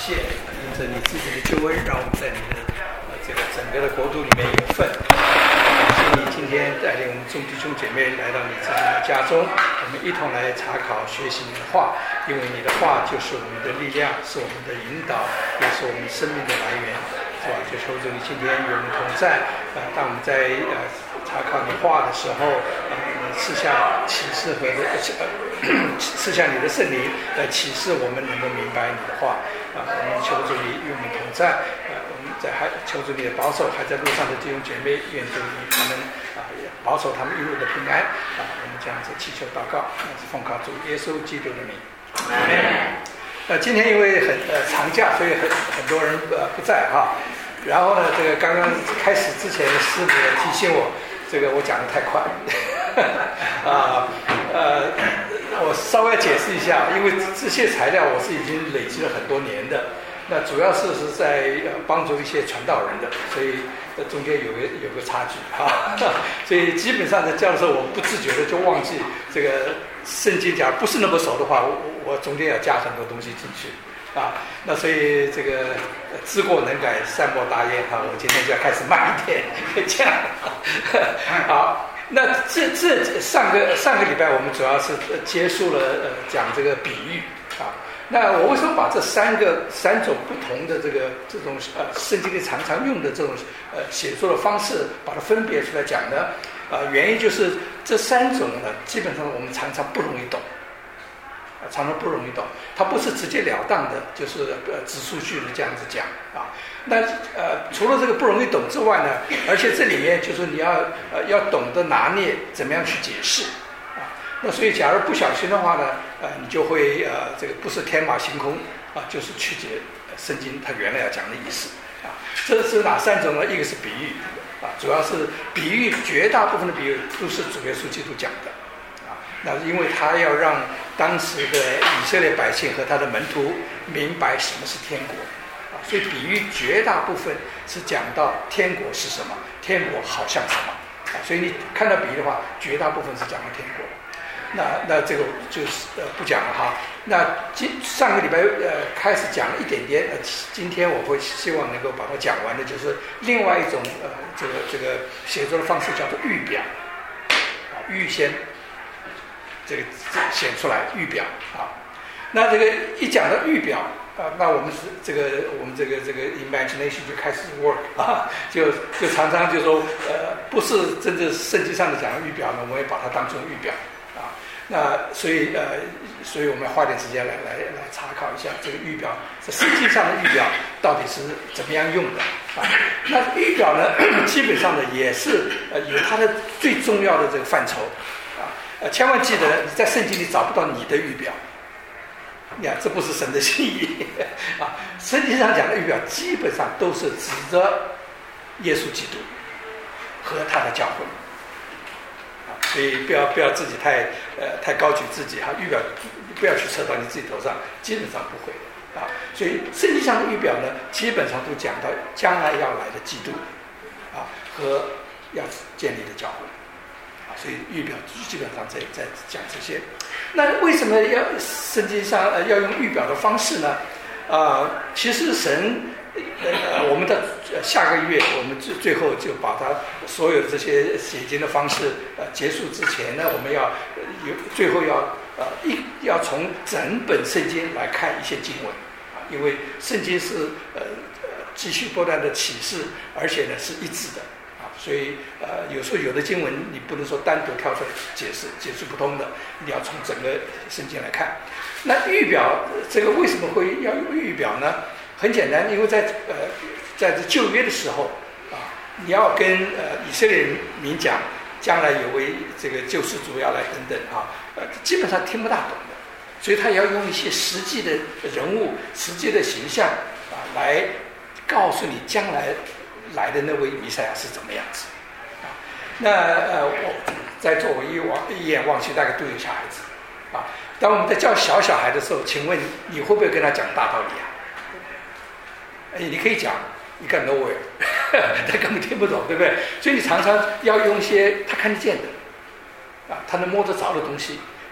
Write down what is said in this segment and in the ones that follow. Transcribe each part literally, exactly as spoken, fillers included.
谢，因着你自己的救恩，让我们在你的呃这个整个的国度里面有份。感谢你今天带领我们众弟兄姐妹来到你自己的家中，我们一同来查考学习你的话，因为你的话就是我们的力量，是我们的引导，也是我们生命的来源，是吧？就求主你今天与我们同在，呃，当我们在呃查考你话的时候，呃，你赐下启示和的呃赐下你的圣灵来启示我们能够明白你的话，啊、呃，我们求主你与我们同在，呃，我们在还求主你的保守还在路上的弟兄姐妹，愿主你他们啊、呃、保守他们一路的平安，啊、呃，我们这样子祈求祷告，那是奉靠主耶稣基督的名。呃，今天因为很呃长假，所以很很多人呃不在哈。然后呢，这个刚刚开始之前，师母提醒我，这个我讲得太快，啊呃，我稍微解释一下，因为这些材料我是已经累积了很多年的，那主要是是在呃帮助一些传道人的，所以中间有个有个差距哈，所以基本上在教的时候，我不自觉的就忘记这个圣经，假如不是那么熟的话，我我中间要加很多东西进去。啊，那所以这个知过能改，善莫大焉哈。我今天就要开始慢一点，这样。好，那这这上个上个礼拜我们主要是结束了呃讲这个比喻啊。那我为什么把这三个三种不同的这个这种呃圣经里常常用的这种呃写作的方式，把它分别出来讲呢？啊、呃，原因就是这三种呢，基本上我们常常不容易懂。常常不容易懂，它不是直截了当的，就是呃直述句的这样子讲啊。那呃除了这个不容易懂之外呢，而且这里面就是你要呃要懂得拿捏怎么样去解释啊。那所以假如不小心的话呢，呃你就会呃这个不是天马行空啊，就是曲解圣经它原来要讲的意思啊。这是哪三种呢？一个是比喻啊，主要是比喻，绝大部分的比喻都是主耶稣基督讲的。那因为他要让当时的以色列百姓和他的门徒明白什么是天国啊，所以比喻绝大部分是讲到天国是什么，天国好像什么啊，所以你看到比喻的话，绝大部分是讲到天国。那那这个就是呃不讲了哈。那今上个礼拜呃开始讲了一点点，呃今天我会希望能够把它讲完的，就是另外一种呃这个这个写作的方式叫做预表啊，预先。这个显出来预表啊，那这个一讲到预表啊，那我们是这个我们这个这个 imagination 就开始 work 啊，就就常常就说呃不是真正圣经上的讲的预表呢，我们也把它当成预表啊。那所以呃，所以我们要花点时间来来来查考一下这个预表，这圣经上的预表到底是怎么样用的啊？那预表呢，基本上呢也是呃有它的最重要的这个范畴。呃，千万记得你在圣经里找不到你的预表，你看这不是神的心意啊！圣经上讲的预表基本上都是指着耶稣基督和他的教会啊，所以不要不要自己太呃太高举自己哈，预表不要去扯到你自己头上，基本上不会的啊。所以圣经上的预表呢，基本上都讲到将来要来的基督啊和要建立的教会。所以预表基本上在在讲这些，那为什么要圣经上呃要用预表的方式呢？啊、呃，其实神呃我们的下个月我们最最后就把它所有的这些写经的方式呃结束之前呢，我们要有最后要呃一要从整本圣经来看一些经文啊，因为圣经是呃呃继续不断的启示，而且呢是一致的。所以，呃，有时候有的经文你不能说单独挑出来解释，解释不通的，你要从整个圣经来看。那预表这个为什么会要用预表呢？很简单，因为在呃，在这旧约的时候啊，你要跟呃以色列民讲将来有位这个救世主要来等等啊，呃，基本上听不大懂的，所以他也要用一些实际的人物、实际的形象啊，来告诉你将来来的那位弥赛亚是怎么样子啊？那呃，我在座我一望一眼望去，大概都有小孩子啊。当我们在教小小孩的时候，请问你会不会跟他讲大道理啊？哎，你可以讲，你看 nowhere， 他根本听不懂，对不对？所以你常常要用一些他看得见的啊，他能摸得着的东西，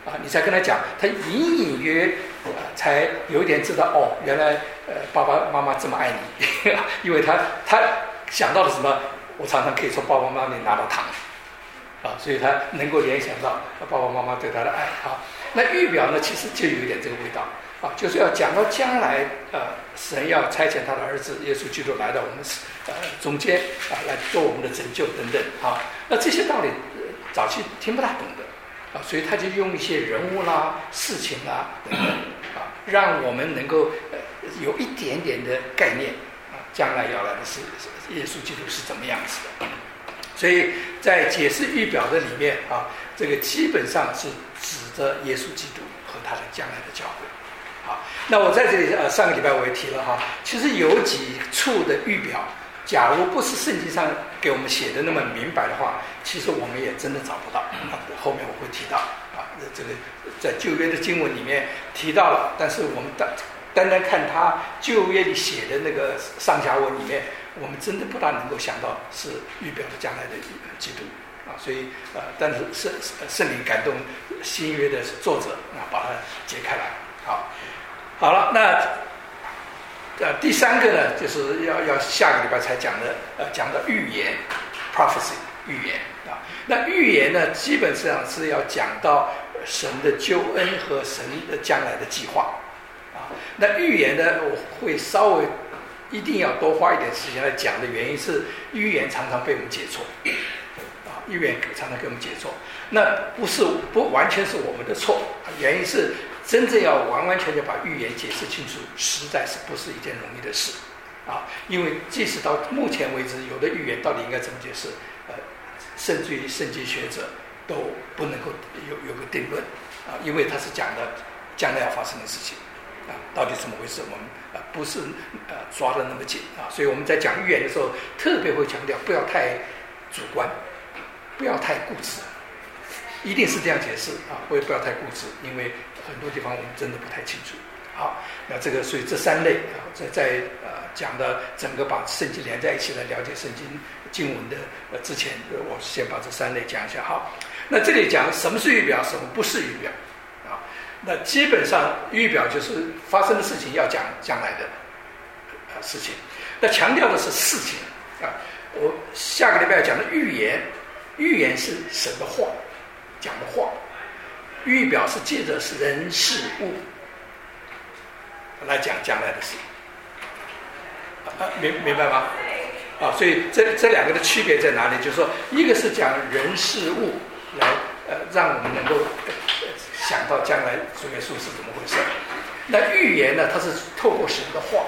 啊，你才跟他讲，他隐隐约呃才有一点知道哦，原来呃爸爸妈妈这么爱你，因为他他想到了什么？我常常可以从爸爸妈妈那里拿到糖，啊，所以他能够联想到爸爸妈妈对他的爱啊。那预表呢，其实就有点这个味道啊，就是要讲到将来呃，神要差遣他的儿子耶稣基督来到我们呃中间啊，来做我们的拯救等等啊。那这些道理、呃、早期听不大懂的。啊，所以他就用一些人物啦、事情啦等等啊，让我们能够呃有一点点的概念啊，将来要来的是耶稣基督是怎么样子的。所以在解释预表的里面啊，这个基本上是指着耶稣基督和他的将来的教会。好，那我在这里呃上个礼拜我也提了哈，其实有几处的预表，假如不是圣经上给我们写的那么明白的话，其实我们也真的找不到。啊、后面我会提到啊，这个在旧约的经文里面提到了，但是我们单单单看他旧约里写的那个上下文里面，我们真的不大能够想到是预表的将来的基督啊。所以呃，但是圣圣灵感动新约的作者啊，把它解开来。好，好了，那。呃，第三个呢，就是要要下个礼拜才讲的，呃，讲到预言 ，prophecy 预言啊。那预言呢，基本上是要讲到神的救恩和神的将来的计划啊。那预言呢，我会稍微一定要多花一点时间来讲的原因是，预言常常被我们解错啊，预言常常给我们解错。那不是不完全是我们的错，原因是。真正要完完全全把预言解释清楚，实在是不是一件容易的事啊！因为即使到目前为止，有的预言到底应该怎么解释，呃，甚至于圣经学者都不能够有有个定论啊，因为他是讲的将来要发生的事情啊，到底怎么回事，我们啊不是呃抓得那么紧啊，所以我们在讲预言的时候，特别会强调不要太主观，不要太固执，一定是这样解释啊，不不要太固执，因为。很多地方我们真的不太清楚。好，那这个所以这三类啊，在在呃讲的整个把圣经连在一起来了解圣经经文的呃之前，我先把这三类讲一下。好，那这里讲什么是预表，什么不是预表啊？那基本上预表就是发生的事情要讲将来的呃事情，那强调的是事情啊。我下个礼拜要讲的预言，预言是神的话讲的话。预表是借着人事物来讲将来的事，啊，明明白吗？啊，所以这这两个的区别在哪里？就是说，一个是讲人事物来呃，让我们能够、呃、想到将来主耶稣是怎么回事。那预言呢，它是透过神的话，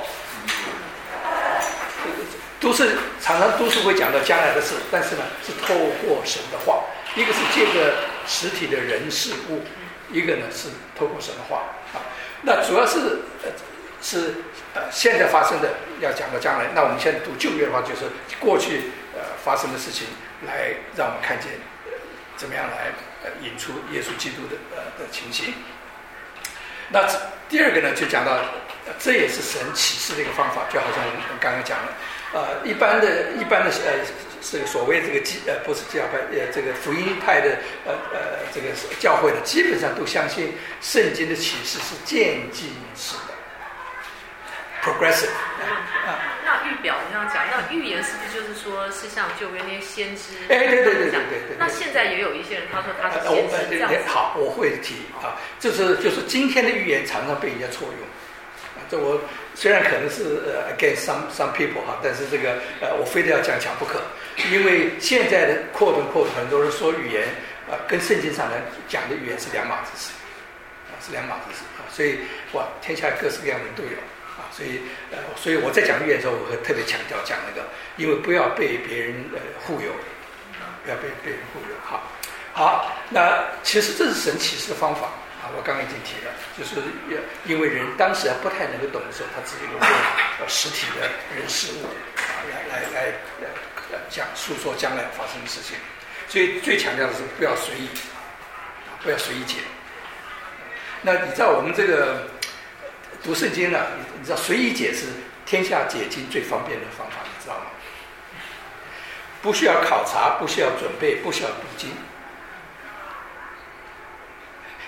都是常常都是会讲到将来的事，但是呢，是透过神的话。一个是借着实体的人事物，一个呢是透过神的话啊。那主要是呃是呃现在发生的，要讲到将来。那我们现在读旧约的话，就是过去呃发生的事情，来让我们看见、呃、怎么样来呃引出耶稣基督的呃的情形。那第二个呢，就讲到、呃、这也是神启示的一个方法，就好像我们刚刚讲的，呃一般的一般的呃。这个所谓这个基呃不是教派呃这个福音派的呃呃这个教会的，基本上都相信圣经的启示是渐进式的 ，progressive。 啊，那预表你刚刚讲，那预言是不是就是说是像旧约那些先知？ 哎，对对对对对对。 那现在也有一些人他说他是先知这样子。 好，我会提啊，就是就是今天的预言常常被人家错用。这我虽然可能是呃 against some some people 哈，但是这个呃我非得要这样讲不可，因为现在的 quote unquote 很多人说预言啊、呃、跟圣经上来讲的预言是两码子事啊，是两码子事啊，所以哇天下各式各样的人都有啊，所以呃所以我在讲预言的时候，我会特别强调讲那个，因为不要被别人呃忽悠啊，不要被别人忽悠。好，好，那其实这是神启示的方法。我刚刚已经提了，就是因为人当时还不太能够懂的时候，他只能够用实体的人事物啊来来来呃讲述说将来发生的事情，所以最强调的是不要随意啊，不要随意解。那你知道我们这个读圣经呢，你知道随意解是天下解经最方便的方法，你知道吗？不需要考察，不需要准备，不需要读经。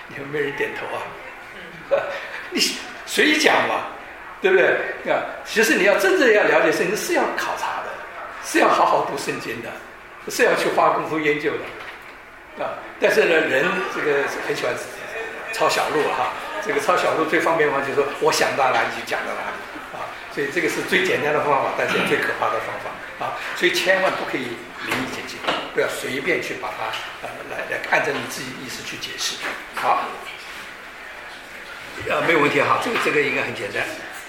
你们没人点头啊？你随意讲嘛，对不对？啊，其实你要真正要了解圣经，是要考察的，是要好好读圣经的，是要去花功夫研究的，啊。但是呢，人这个很喜欢抄小路哈，这个抄小路最方便的方法就是说，我想到哪里就讲到哪里啊。所以这个是最简单的方法，但是也最可怕的方法啊。所以千万不可以临意解经，不要随便去把它呃来来按照你自己意思去解释。好。呃，没有问题哈，这个这个应该很简单。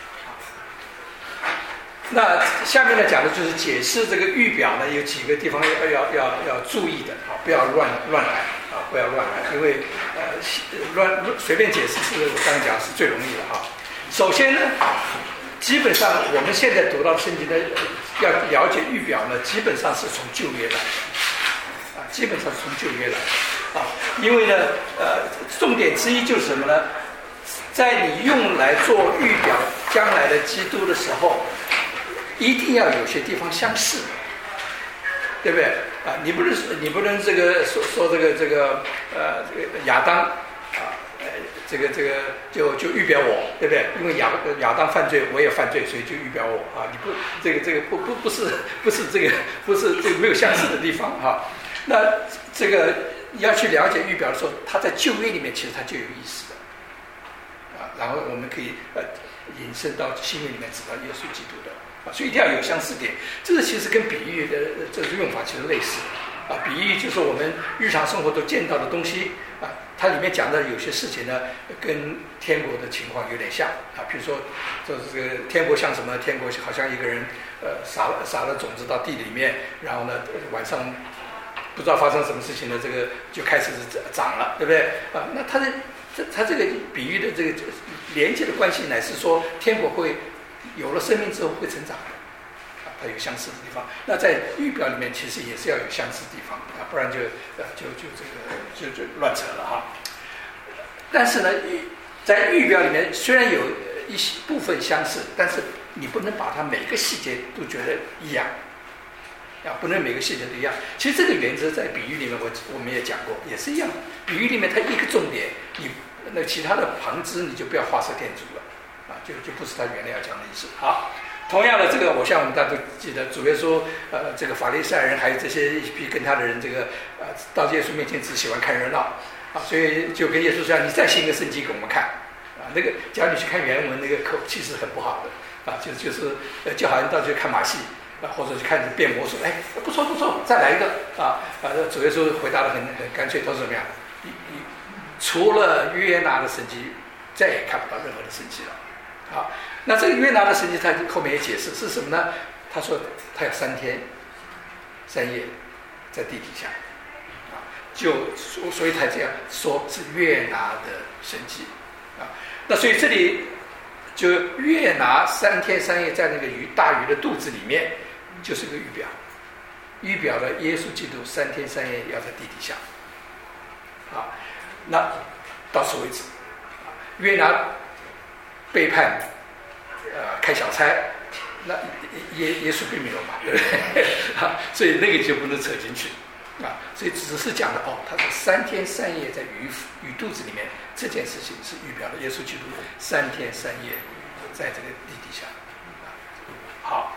那下面呢讲的就是解释这个预表呢，有几个地方要要要要注意的啊，不要乱乱来啊，不要乱来，因为呃乱随便解释是我刚才讲是最容易的哈。首先呢，基本上我们现在读到圣经的要了解预表呢，基本上是从旧约来的啊，基本上是从旧约来的啊，因为呢呃重点之一就是什么呢？在你用来做预表将来的基督的时候，一定要有些地方相似，对不对啊？你不能你不能这个说说这个这个呃这个亚当啊，呃这个这个就就预表我，对不对？因为亚亚当犯罪，我也犯罪，所以就预表我啊。你不这个这个不不不是不是这个不是这个没有相似的地方哈、啊。那这个你要去了解预表的时候，它在旧约里面其实它就有意思的。然后我们可以呃引申到新约里面知道耶稣基督的啊，所以一定要有相似点。这个其实跟比喻的这个用法其实类似啊。比喻就是我们日常生活都见到的东西啊，它里面讲的有些事情呢，跟天国的情况有点像啊。比如说，就是这个天国像什么？天国好像一个人呃撒了撒了种子到地里面，然后呢晚上不知道发生什么事情呢，这个就开始长了，对不对啊？那它的它这个比喻的这个连接的关系乃是说，天国会有了生命之后会成长的，啊，它有相似的地方。那在预表里面其实也是要有相似的地方啊，不然就呃就就这个就就乱扯了哈。但是呢，在预表里面虽然有一些部分相似，但是你不能把它每个细节都觉得一样。啊，不能每个细节都一样。其实这个原则在比喻里面我，我我们也讲过，也是一样。比喻里面它一个重点，你那其他的旁支你就不要画蛇添足了，啊，就就不是他原来要讲的意思。好，同样的这个，我像我们大家都记得，主耶稣呃，这个法利赛人还有这些一批跟他的人，这个呃，到耶稣面前只喜欢看热闹，啊，所以就跟耶稣说：“你再写一个圣经给我们看。”啊，那个只要你去看原文，那个口气是很不好的，啊，就就是呃，就好像到去看马戏。啊，或者是看着变魔术，哎，不错不错，再来一个啊！啊，主耶稣回答得很很干脆，他说怎么样？你你除了约拿的神迹，再也看不到任何的神迹了。好，那这个约拿的神迹，他后面也解释是什么呢？他说他有三天三夜在地底下，啊，就所以他这样说是约拿的神迹啊。那所以这里就约拿三天三夜在那个鱼大鱼的肚子里面。就是个预表，预表了耶稣基督三天三夜要在地底下，啊，那到此为止。约拿背叛，呃，开小差，那耶耶稣并没有嘛，对不对？啊，所以那个就不能扯进去，啊，所以只是讲的哦，他是三天三夜在鱼鱼肚子里面，这件事情是预表了耶稣基督三天三夜在这个地底下，啊，好。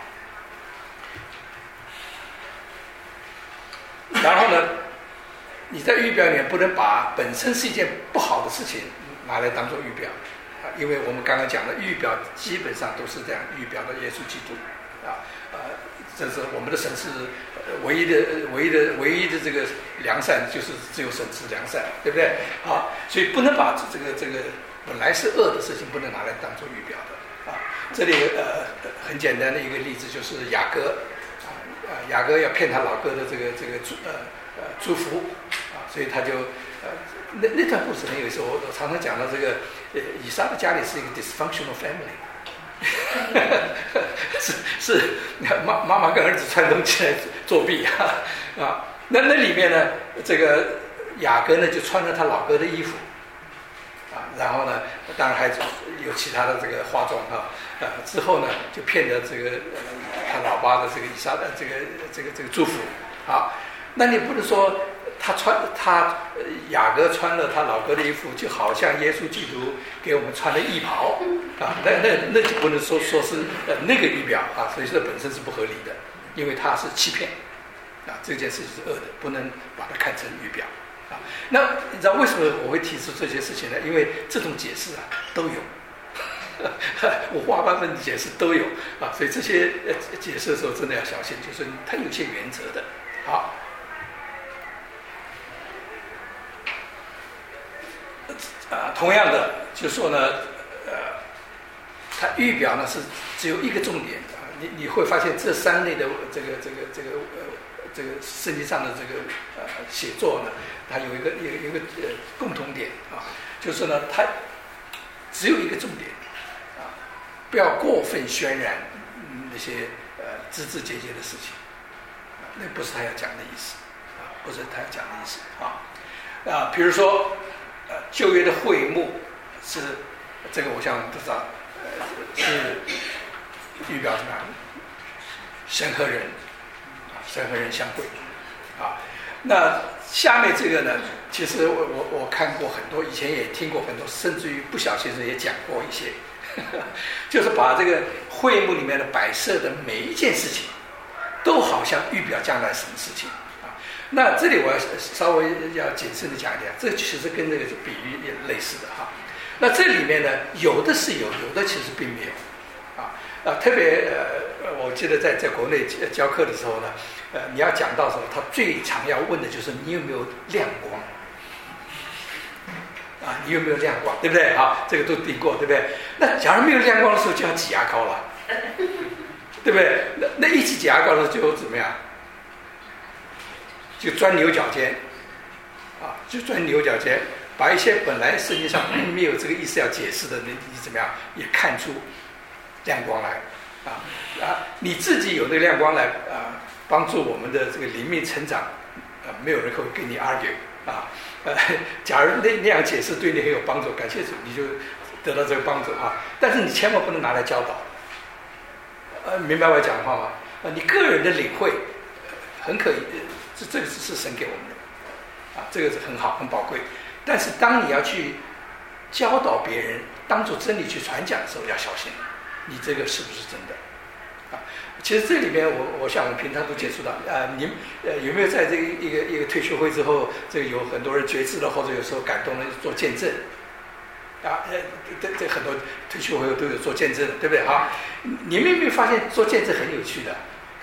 然后呢，你在预表里面不能把本身是一件不好的事情拿来当做预表啊，因为我们刚刚讲的预表基本上都是这样预表的耶稣基督啊，呃，这是我们的神是唯一的、唯一的、唯一的这个良善，就是只有神是良善，对不对？好，所以不能把这个这个本来是恶的事情不能拿来当做预表的啊。这里呃很简单的一个例子就是雅各。啊，雅各要骗他老哥的这个这个祝呃呃祝福啊，所以他就呃那那段故事很有意思。我我常常讲到这个呃以撒的家里是一个 dysfunctional family， 是是妈妈妈跟儿子串通起来作弊啊啊，那那里面呢，这个雅各呢就穿着他老哥的衣服啊，然后呢，当然还有其他的这个化妆哈。呃，之后呢，就骗得这个、呃、他老爸的这个以撒的这个这个这个祝福，好，那你不能说他穿他雅各穿了他老哥的衣服，就好像耶稣基督给我们穿了衣袍啊，那那那就不能说说是呃那个预表啊，所以这本身是不合理的，因为它是欺骗啊，这件事情是恶的，不能把它看成预表啊。那你知道为什么我会提出这些事情呢？因为这种解释啊都有。五花八门的解释都有啊，所以这些呃解释的时候真的要小心，就是它有些原则的。好，啊，同样的，就说呢，呃，它预表呢是只有一个重点啊，你你会发现这三类的这个这个这个呃这个圣经上的这个呃写作呢，它有一个有一个呃共同点啊，就是呢它只有一个重点。不要过分渲染那些呃枝枝节节的事情，那不是他要讲的意思啊，不是他要讲的意思啊啊，比如说呃旧约的会幕是这个，我想不知道呃是预表什么？神和人啊，神和人相会啊。那下面这个呢，其实我我我看过很多，以前也听过很多，甚至于不小心也讲过一些。就是把这个会幕里面的摆设的每一件事情，都好像预表将来什么事情啊？那这里我要稍微要谨慎的讲一点，这其实跟那个比喻也类似的哈。那这里面呢，有的是有，有的其实并没有啊啊！特别呃，我记得在在国内教课的时候呢，呃，你要讲到的时候，他最常要问的就是你有没有亮光。啊，你有没有亮光，对不对？啊，这个都听过，对不对？那假如没有亮光的时候，就要挤牙膏了，对不对？那那一挤挤牙膏的时候就怎么样？就钻牛角尖，啊，就钻牛角尖，把一些本来圣经上没有这个意思要解释的，你你怎么样也看出亮光来，啊啊，你自己有那个亮光来啊，帮助我们的这个灵命成长，啊，没有人会跟你 argue。啊，呃，假如那那样解释对你很有帮助，感谢主，你就得到这个帮助啊。但是你千万不能拿来教导，呃，明白我讲的话吗？啊，你个人的领会很可以，这这个是神给我们的，啊，这个是很好很宝贵。但是当你要去教导别人，当作真理去传讲的时候，要小心，你这个是不是真的？啊，其实这里面我我想我们平常都接触到啊，你呃有没有在这个一个一个退休会之后，这个有很多人觉知了，或者有时候感动了做见证啊？呃，这这很多退休会都有做见证，对不对？哈，你们有没有发现做见证很有趣的？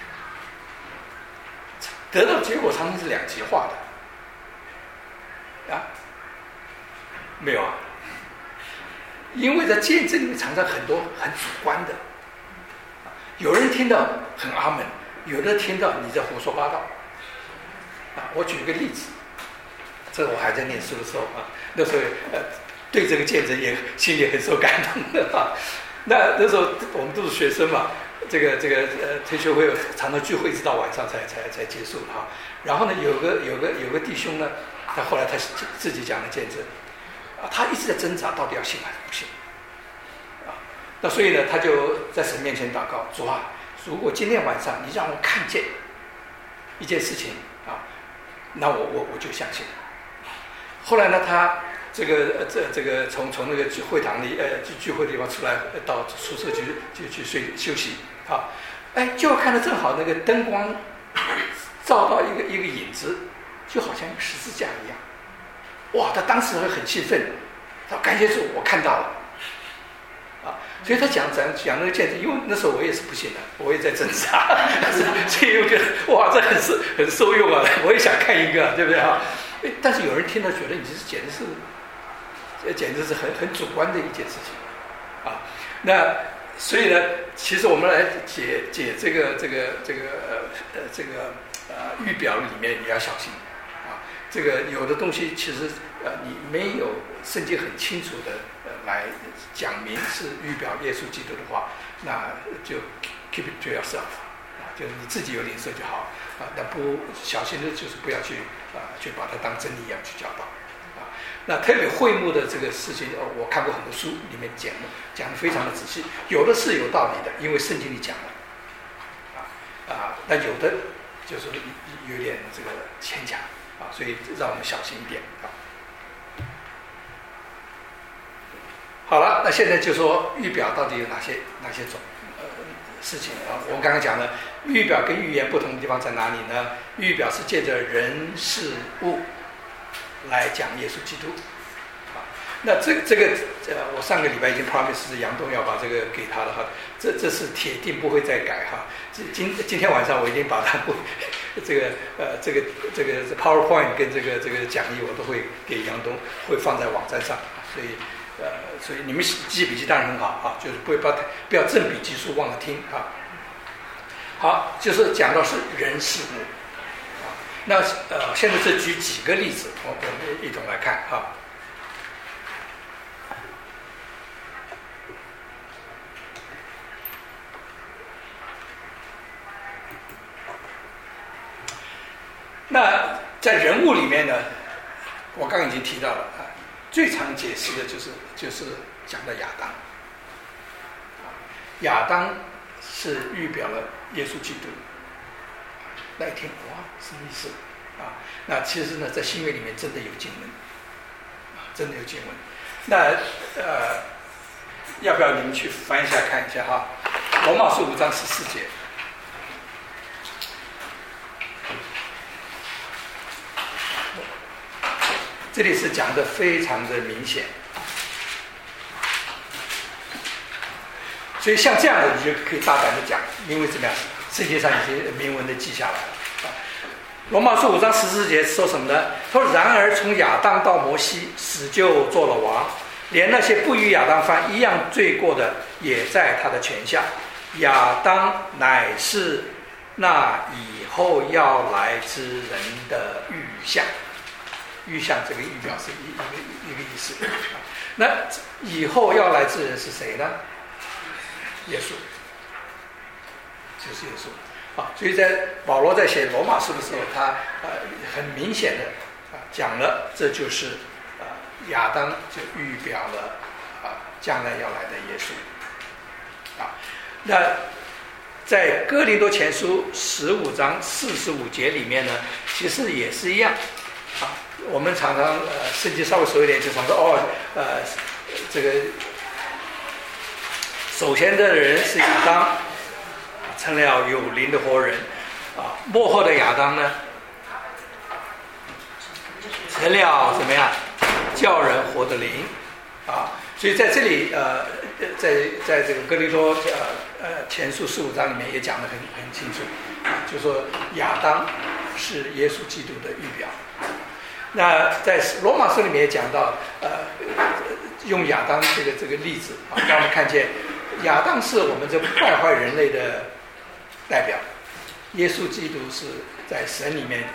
得到结果常常是两极化的啊？没有啊？因为在见证里面常常很多很主观的。有人听到很阿门，有的听到你在胡说八道。啊，我举一个例子，这个我还在念书的时候啊，那时候呃对这个见证也心里很受感动的啊。那那时候我们都是学生嘛，这个这个呃退休会常常聚会，一直到晚上才才才结束哈。然后呢，有个有个有个弟兄呢，他后来他自己讲的见证，啊，他一直在挣扎，到底要信还是不信。那所以呢，他就在神面前祷告，主啊，如果今天晚上你让我看见一件事情啊，那我我我就相信。后来呢，他这个这这个从从那个聚会堂里呃聚聚会的地方出来，到宿舍去就去睡休息啊，哎，就看到正好那个灯光照到一个一个影子，就好像一个十字架一样。哇，他当时会很兴奋，他说感谢主，我看到了。啊，所以他讲讲讲那个见证，因为那时候我也是不信的，我也在挣扎，所以我觉得哇，这很受很受用啊，我也想看一个，对不对啊？但是有人听到觉得你这是简直是，这简直是很很主观的一件事情，啊，那所以呢，其实我们来解解这个这个这个呃呃这个呃预表里面也要小心，啊，这个有的东西其实呃你没有圣经很清楚的。来讲明是预表耶稣基督的话，那就 keep it to yourself 啊，就是你自己有领受就好啊。那不小心的就是不要去啊，去把它当真理一样去教导啊。那特别会幕的这个事情，我看过很多书里面讲的，讲的非常的仔细，有的是有道理的，因为圣经里讲了啊啊，那有的就是有点这个牵强啊，所以让我们小心一点啊。好了，那现在就说预表到底有哪些哪些种呃事情啊？我们刚刚讲了，预表跟预言不同的地方在哪里呢？预表是借着人事物来讲耶稣基督。那这个这个呃，我上个礼拜已经 promise 杨东要把这个给他了哈，这这是铁定不会再改哈。这今今天晚上我已经把它不这个呃这个这个 PowerPoint 跟这个这个讲义我都会给杨东，会放在网站上，所以呃所以你们记笔记当然很好啊，就是不要不要正笔记书忘了听啊。好，就是讲到是人事物啊，那呃现在是举几个例子，我我们一同来看啊。那在人物里面呢，我刚刚已经提到了啊，最常解释的就是就是讲的亚当。亚当是预表了耶稣基督。那一天，哇，什么意思啊？那其实呢，在新约里面真的有经文，啊，真的有经文。那呃，要不要你们去翻一下看一下哈？罗马书五章十四节。这里是讲的非常的明显，所以像这样的你就可以大胆的讲，因为怎么样，世界上已经明文的记下来了。罗马书五章十四节说什么呢？他说：“然而从亚当到摩西，死就做了王，连那些不与亚当犯一样罪过的，也在他的权下。亚当乃是那以后要来之人的预像。”预像这个预表是一一个一个意思。那以后要来之人是谁呢？耶稣，就是耶稣啊。所以在保罗在写罗马书的时候，他呃很明显的啊讲了，这就是啊亚当就预表了啊将来要来的耶稣啊。那在哥林多前书十五章四十五节里面呢，其实也是一样啊。我们常常呃，圣经稍微熟一点，就常说哦，呃，这个首先的人是亚当，成了有灵的活人，啊，末后的亚当呢，成了怎么样，叫人活的灵，啊，所以在这里呃，在在这个哥林多呃呃前书十五章里面也讲得很很清楚，啊，就说亚当是耶稣基督的预表。那在罗马书里面也讲到，呃，用亚当这个这个例子啊，让我们看见亚当是我们这败坏人类的代表，耶稣基督是在神里面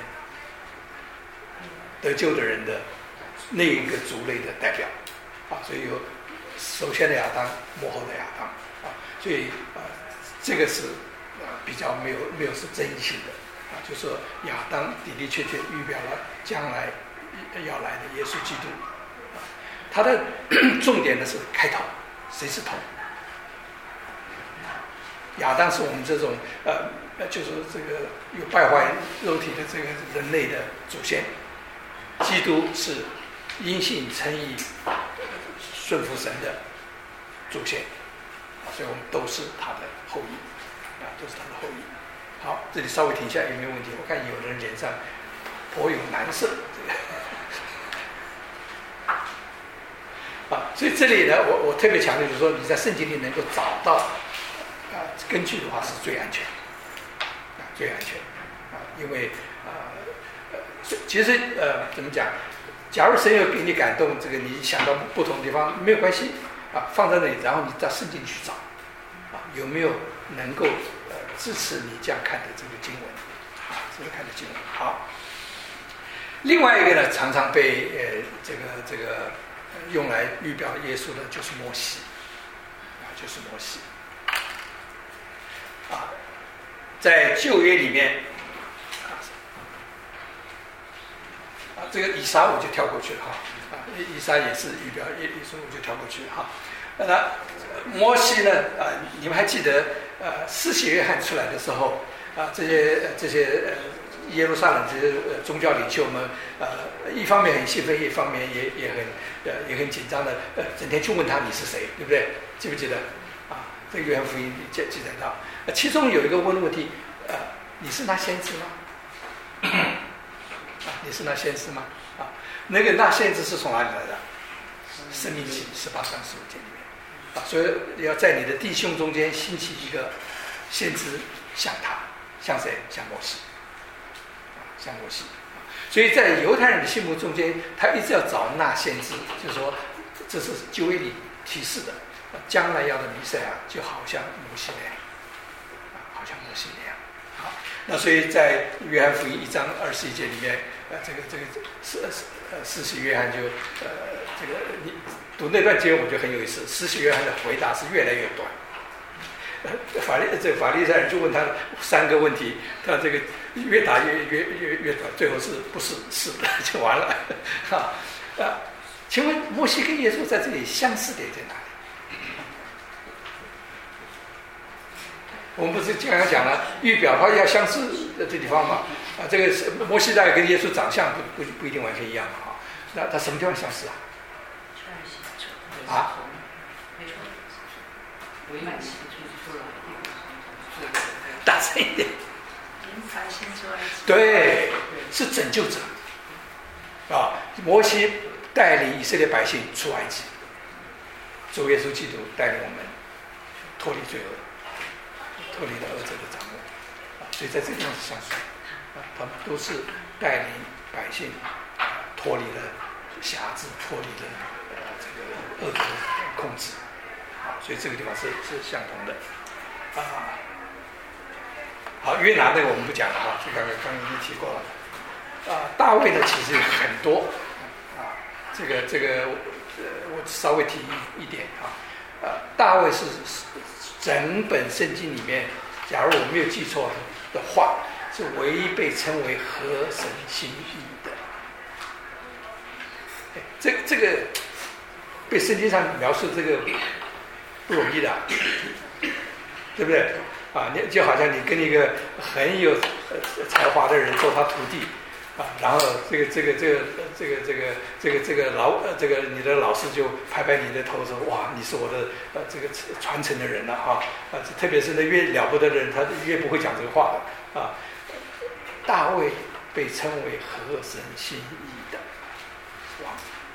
得救的人的那一个族类的代表啊，所以有首先的亚当，末后的亚当啊，所以啊，这个是啊比较没有没有是争议性的啊，就说亚当的的确确预表了将来要来的耶稣基督，啊，它的重点呢是开头，谁是头？亚当是我们这种呃，就是这个有败坏肉体的这个人类的祖先，基督是因信称义、顺服神的祖先，所以我们都是他的后裔，啊，都是他的后裔。好，这里稍微停下，有没有问题？我看有人脸上颇有难色。啊，所以这里呢，我我特别强调，就是说你在圣经里能够找到啊根据的话，是最安全，啊最安全，啊，因为啊呃，其实呃怎么讲，假如神有给你感动，这个你想到不同的地方没有关系，啊放在那里，然后你到圣经去找，啊有没有能够呃支持你这样看的这个经文，啊这个看的经文好。另外一个呢，常常被呃这个这个用来预表耶稣的，就是摩西，啊，就是摩西，啊，在旧约里面，啊，啊这个以撒我就跳过去了哈，啊，以撒也是预表耶稣，我就跳过去了哈。那摩西呢，啊，你们还记得，呃，施洗约翰出来的时候，啊，这些这些呃。 耶路撒冷这些宗教领袖们，呃，一方面很兴奋，一方面也也很呃也很紧张的，呃，整天去问他你是谁，对不对？记不记得？啊，这个约翰福音记记载到，呃，其中有一个问问题，呃，你是那先知吗？啊，你是那先知吗？啊，那个那先知是从哪里来的？申命记十八章十五节里面。啊，所以要在你的弟兄中间兴起一个先知，像他，像谁？像摩西，啊，像摩西。所以在犹太人的心目中间，他一直要找那先知，就是说，这是旧约里提示的，将来要的弥赛亚就好像摩西那样，啊，好像摩西那样。好，那所以在约翰福音一章二十一节里面，呃，这个这个是呃，施洗约翰就呃，这个你。读那段经文我觉得很有意思，施洗约翰的回答是越来越短。呃、法利这个法利赛人就问他三个问题，他这个越答越越越越短，最后是不是是的就完了。哈啊，请问摩西跟耶稣在这里相似点在哪里？我们不是刚刚讲了预表它要相似的这地方嘛？啊，这个是摩西大概跟耶稣长相不不不一定完全一样嘛？哈，那他什么地方相似啊？啊，大声一点。对，是拯救者啊！摩西带领以色列百姓出埃及，主耶稣基督带领我们脱离罪恶，脱离了恶者的掌握啊！所以在这个地方是相似啊，他们都是带领百姓脱离了辖制，脱离了呃这个恶者的控制啊！所以这个地方是是相同的啊。好，约拿那个我们不讲了哈，这刚刚刚已经提过了。啊，大卫呢其实有很多啊，这个这个呃，我稍微提一一点啊，呃，大卫是整本圣经里面，假如我没有记错的话，是唯一被称为合神心意的。这这个被圣经上描述这个不容易的，对不对？啊，你就好像你跟一个很有才华的人做他徒弟，啊，然后这个这个这个这个这个这个这个老这个你的老师就拍拍你的头说，哇，你是我的呃这个传承的人了哈，啊，特别是那越了不得的人，他越不会讲这个话的啊。大卫被称为合神心意的王。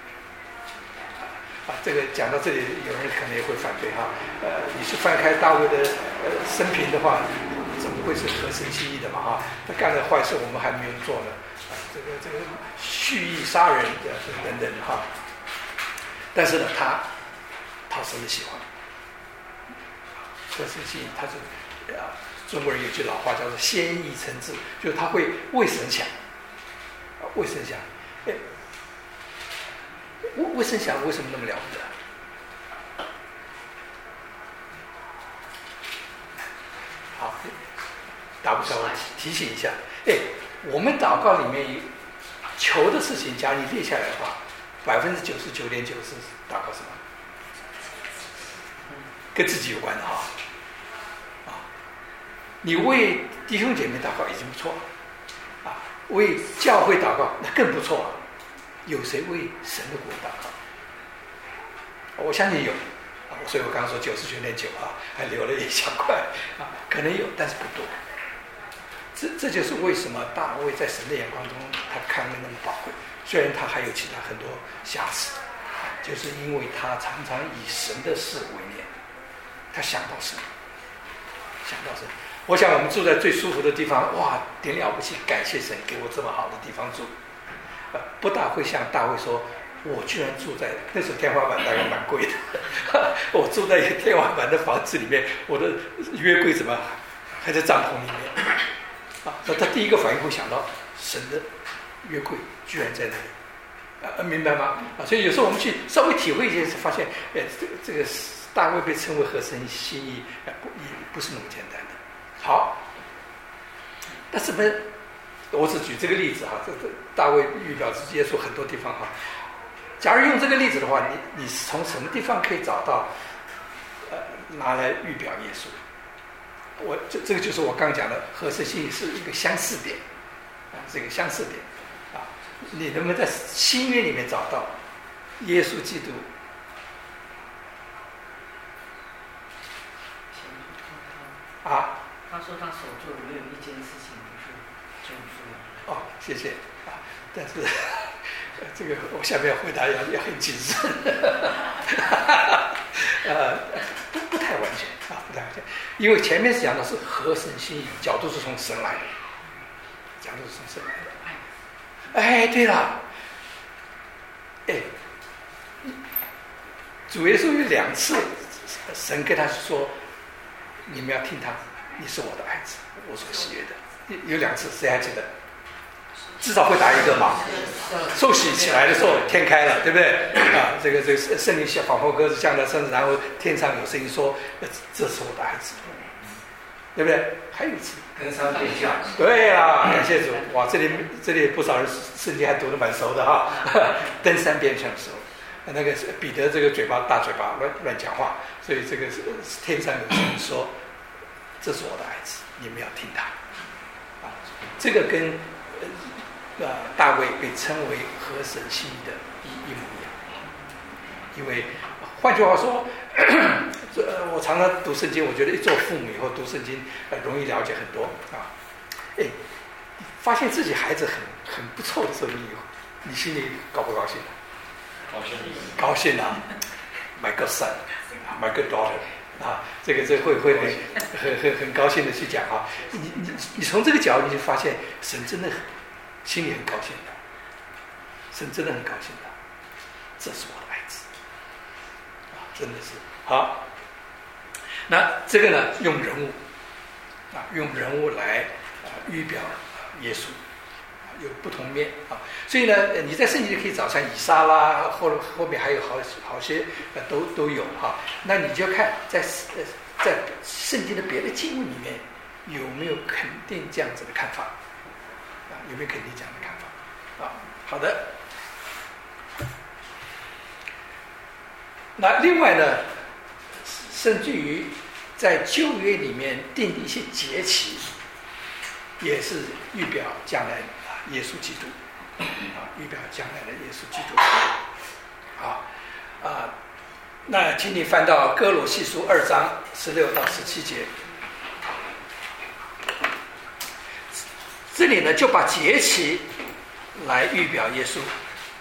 啊，这个讲到这里，有人可能也会反对哈。呃，你是翻开大卫的呃生平的话，怎么会是合神心意的嘛？哈，他干的坏事我们还没有做呢。啊，这个这个蓄意杀人的等等哈。但是呢，他讨神的喜欢。合神心意，他是啊，中国人有句老话叫做先意诚志，就是他会为神想，啊，为神想，哎。为为神想为什么那么了不得？好，打不着，我提醒一下。哎，我们祷告里面求的事情，假如你列下来的话，百分之九十九点九是祷告什么？跟自己有关的哈。啊，你为弟兄姐妹祷告已经不错了，啊，为教会祷告那更不错了。有谁为神的国祷告？我相信有啊，所以我刚刚说九十九点九啊，还留了一小块啊，可能有，但是不多。这这就是为什么大卫在神的眼光中，他看为那么宝贵。虽然他还有其他很多瑕疵，就是因为他常常以神的事为念，他想到神，想到神。我想我们住在最舒服的地方，哇，点了不起，感谢神给我这么好的地方住。呃，不大会像大卫说，我居然住在那时候天花板大概蛮贵的，我住在一个天花板的房子里面，我的约柜怎么还在帐篷里面？啊，那他第一个反应会想到神的约柜居然在那里，啊，明白吗？啊，所以有时候我们去稍微体会一件事，发现，哎，这个这个大卫被称为合神心意，啊，不也不是那么简单的。好，那什么？我只举这个例子哈，这这大卫预表耶稣很多地方哈。假如用这个例子的话，你你从什么地方可以找到呃拿来预表耶稣？我这这个就是我刚讲的合神心意是一个相似点啊，这个相似点啊，你能不能在新约里面找到耶稣基督？啊？ 他说他所做的没有一件事情不是救赎。 哦，谢谢啊，但是这个我下面回答要要很谨慎，呃，不不太完全啊，不太完全，因为前面是讲的是合神心意，角度是从神来的，角度是从神来的。哎，对了，哎，主耶稣有两次，神跟他说，你们要听他，你是我的爱子，我所喜悦的。有两次，谁还记得？至少会答一个嘛。受洗起来的时候，天开了，对不对？啊，这个这个圣灵像仿佛鸽子降在身上，然后天上有声音说：“这是我的爱子。”对不对？还有一次， 登山变像。 对啊，感谢主！哇，这里这里不少人圣经还读得蛮熟的哈。登山变像的时候，那个彼得这个嘴巴大嘴巴乱乱讲话，所以这个是天上有声音说：“这是我的爱子，你们要听他。”啊，这个跟呃大卫被称为合神心意的一一模一样。因为换句话说，这我常常读圣经，我觉得一做父母以后读圣经，呃，容易了解很多啊。哎，发现自己孩子很很不错的时候，你你心里高不高兴？ 高兴， 高兴啊 ！My good son， my good daughter。啊，这个这个、会会很很很很高兴的去讲啊！你你你从这个角度你就发现，神真的很心里很高兴的，神真的很高兴的，这是我的爱子啊，真的是好。那这个呢，用人物啊，用人物来啊预表耶稣，有不同面啊。所以呢，你在圣经里可以找像以撒啦，后后面还有好好些呃都都有哈、啊。那你就看在呃在圣经的别的经文里面有没有肯定这样子的看法啊？有没有肯定这样的看法啊？好的。那另外呢，甚至于在旧约里面定的一些节期，也是预表将来啊耶稣基督。啊，预表将来的耶稣基督。好，啊，那请你翻到哥罗西书二章十六到十七节，这里呢就把节期来预表耶稣。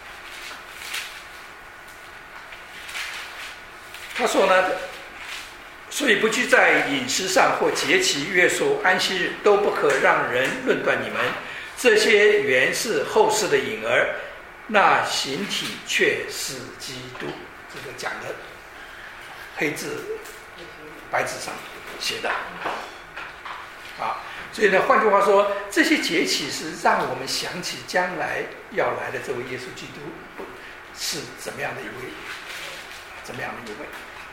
他说呢，所以不拘在饮食上或节期、月数、安息日，都不可让人论断你们。这些原是后世的影儿，那形体却是基督。这个讲的黑字白纸上写的啊，所以呢，换句话说，这些节期是让我们想起将来要来的这位耶稣基督是怎么样的一位，怎么样的一位。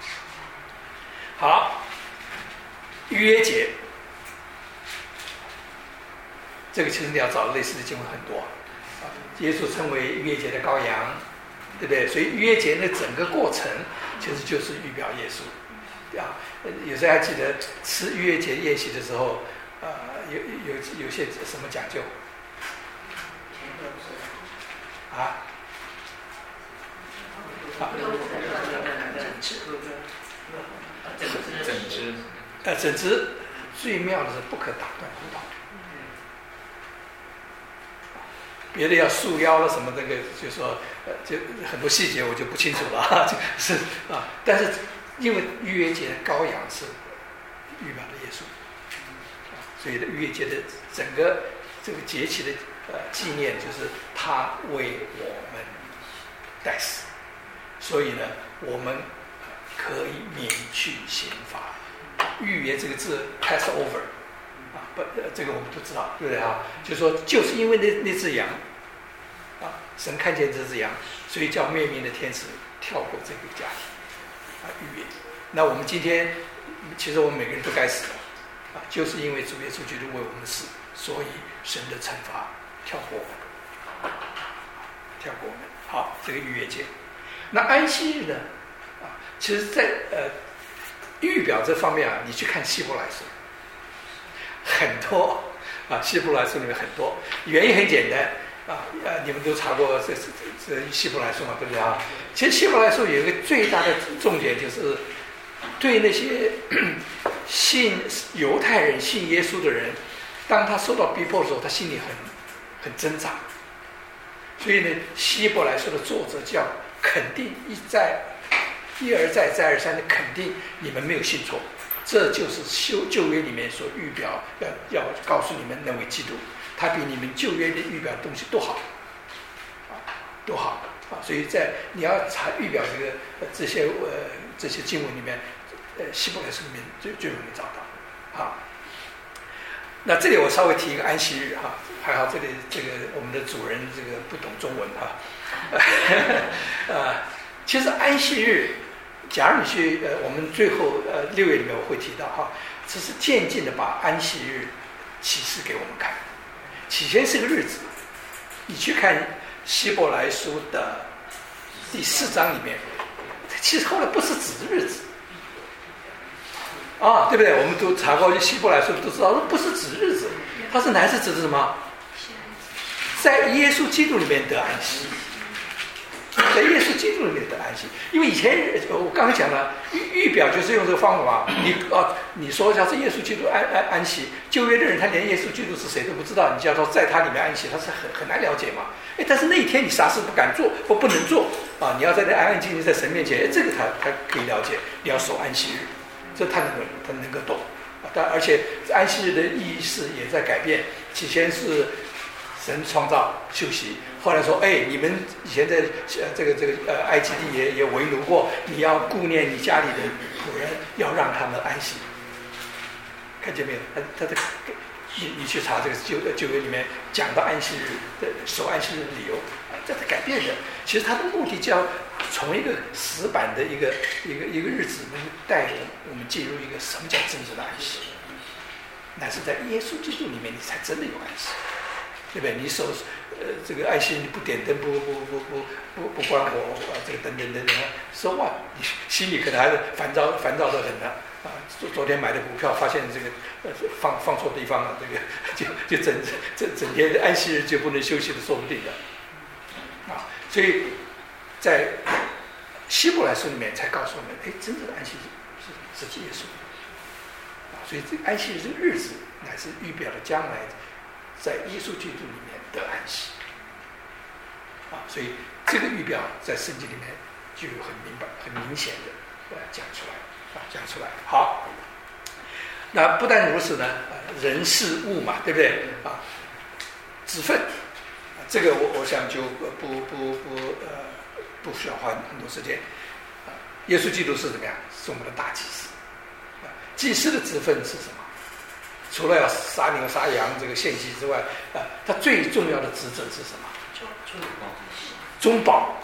好，逾越节。这个其实你要找类似的经文很多，啊，耶稣称为逾越节的羔羊，对不对？所以逾越节的整个过程其实就是预表耶稣，啊，有谁还记得吃逾越节宴席的时候，呃，有有有些什么讲究？啊？啊？ 整只， 呃，整只最妙的是不可打断葡萄。别的要束腰了什么，那个就说呃，就很多细节我就不清楚了，就是啊。但是因为逾越节的羔羊是预表的耶稣，啊，所以的逾越节的整个这个节期的呃纪念，就是他为我们代死，所以呢，我们可以免去刑罚。逾越这个字 Passover。啊，不，这个我们都知道，对不对啊？就是说，就是因为那那只羊，啊，神看见这只羊，所以叫灭命的天使跳过这个家庭，啊，逾越。那我们今天，其实我们每个人都该死了，啊，就是因为主耶稣基督为我们死，所以神的惩罚跳过我们，跳过我们。好，这个逾越节。那安息日呢？啊，其实在呃预表这方面啊，你去看希伯来书。很多啊，希伯来书里面很多，原因很简单啊，呃，你们都查过这这这希伯来书嘛，对不对啊？其实希伯来书有一个最大的重点就是对那些信犹太人信耶稣的人，当他受到逼迫的时候，他心里很很挣扎。所以呢，希伯来书的作者叫肯定一再一而再再而三的肯定你们没有信错，这就是旧旧约里面所预表要要告诉你们那位基督，他比你们旧约的预表的东西都好，啊，都好啊！所以在你要查预表这个、呃、这些呃这些经文里面，呃希伯来书里面最最容易找到啊。那这里我稍微提一个安息日哈，还好这里这个我们的主人这个不懂中文哈，呃，其实安息日，假如你去呃，我们最后呃六月里面我会提到哈，这是渐进的把安息日启示给我们看。起先是个日子，你去看希伯来书的第四章里面，其实后来不是指日子。啊，对不对？我们都查过希伯来书都知道，不是指日子，它是乃是指的什么？在耶稣基督里面得安息，在耶稣基督里面得安息。因为以前我刚才讲了，预预表就是用这个方法。你啊，你说一下是耶稣基督安安安息，旧约的人他连耶稣基督是谁都不知道，你叫他在他里面安息，他是很很难了解嘛。哎，但是那一天你啥事不敢做或不能做啊，你要在那安安静静在神面前，哎，这个他他可以了解，你要守安息日。这他能够他能够懂，但而且安息日的意义是也在改变。起先是神创造休息，后来说，哎，你们以前在呃这个这个呃埃及地也也为奴过，你要顾念你家里的仆人，要让他们安息。看见没有？他他的你你去查这个旧旧约里面讲到安息日的守安息日的理由，这是改变的。其实他的目的叫从一个死板的一个一个一个日子，能带我们进入一个什么叫真正的安息？那是在耶稣基督里面，你才真的有安息，对不对？你守呃这个安息，你不点灯，不不不不不不关火，啊，这个等等等等，说话你心里可能还是烦躁烦躁的很呢。啊，昨昨天买的股票发现这个呃放放错地方了，这个就就整整整天的安息日就不能休息的，说不定的。啊，所以在希伯来书里面才告诉我们，哎，真正的安息是是是耶稣。啊，所以这个安息日这个日子乃是预表了将来在耶稣基督里面得安息。啊，所以这个预表在圣经里面就有很明白、很明显的呃讲出来。啊，讲出来好。那不但如此呢，人事物嘛，对不对啊？子分，这个我我想就不不不呃不需要花很多时间。啊，耶稣基督是怎么样？是我们的大祭司。啊，祭司的子分是什么？除了要杀牛杀羊这个献祭之外，啊，他最重要的职责是什么？中保。